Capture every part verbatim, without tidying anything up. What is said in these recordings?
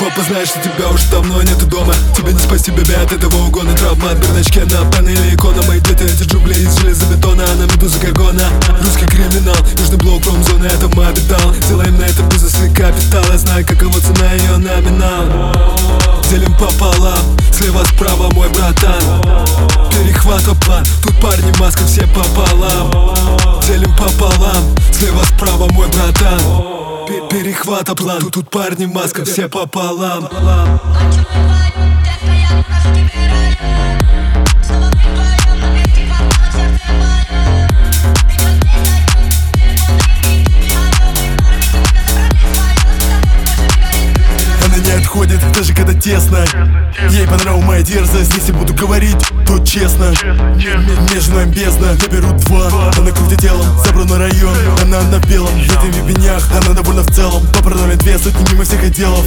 Папа знает, что тебя уже давно нету дома. Тебе не спасти, бебе, от этого угона. Травма от берначке на панели икона. Мои дети, эти джунгли из железобетона, а на медуза Гаргона. Русский криминал, южный блок, промзона, это мой обитал. Делаем на этом бизнес и капитал. Я знаю, какова цена ее номинал. Делим пополам, слева справа мой братан. Перехвата план, тут парни маска все пополам. Делим пополам, слева справа мой братан. Перехвата план, тут, тут парни маска все пополам. Отходит, даже когда тесно. Ей понравилась моя дерзость. Если буду говорить, то честно. Между нами бездна, я беру два. Она крутит телом, забрала район. Она на белом, в этих вебенях. Она довольна в целом. Папа номер две сотни мимо всех отделов.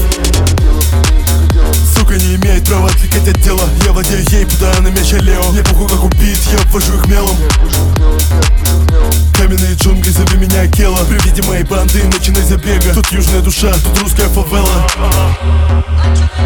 Сука не имеет права отвлекать от дела. Я владею ей, путая на мяч Лео. Мне похуй как убит, я обвожу их мелом. Каменные джунгли, зови меня Акела. При виде моей банды начинай забега. Тут южная душа, тут русская фавела.